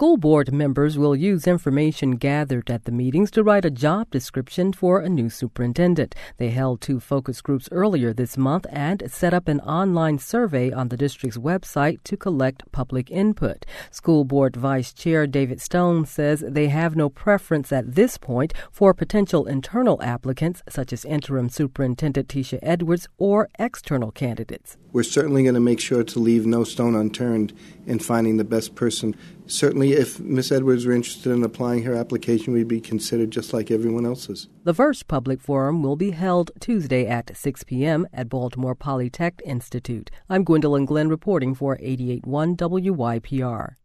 School board members will use information gathered at the meetings to write a job description for a new superintendent. They held 2 focus groups earlier this month and set up an online survey on the district's website to collect public input. School Board Vice Chair David Stone says they have no preference at this point for potential internal applicants, such as interim superintendent Tisha Edwards, or external candidates. We're certainly going to make sure to leave no stone unturned in finding the best person. Certainly, if Ms. Edwards were interested in applying her application, we'd be considered just like everyone else's. The first public forum will be held Tuesday at 6 p.m. at Baltimore Polytech Institute. I'm Gwendolyn Glenn reporting for 88.1 WYPR.